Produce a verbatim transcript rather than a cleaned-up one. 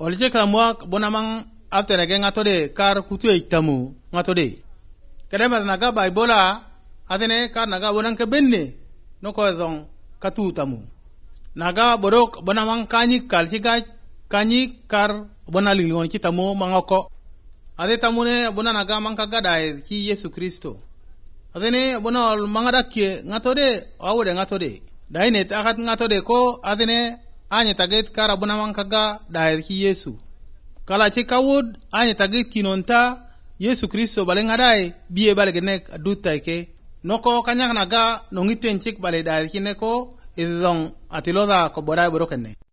olje kamwa bonamang after ge ngatode kar kutu itamu ngatode kadema naga baibola adene kar naga bonang ke benne no ko zong katu tamu naga borok bonamang kanyi kalchiga kanyi kar bonali ngon kitamu mangoko ade tamune bona naga mangka gadai ki Yesu Kristo adene bona mangada ke ngatode awode ngatode daine takat ngatode ko adene anye taget kara bona mangkaga dai ki Yesu kala che kawud anye taget kinonta Yesu Kristo bale ngadai biye bale genek adutai ke noko kanyang naga nongiten chik bale dai kineko izong atiloda ko borai borokene